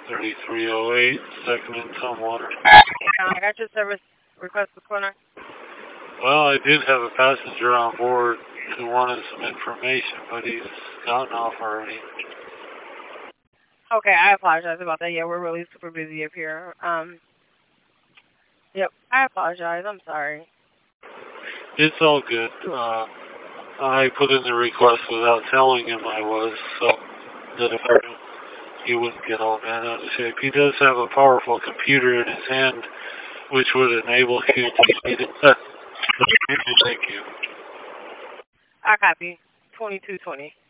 3308, second in Tumwater. I got your service request for corner. Well, I did have a passenger on board who wanted some information, but he's gotten off already. Okay, I apologize about that. Yeah, we're really super busy up here. Yep, I apologize. I'm sorry. It's all good. I put in the request without telling him I was, so that if he wouldn't get all bent out of shape. He does have a powerful computer in his hand, which would enable you to get it. Thank you. I copy. 2220.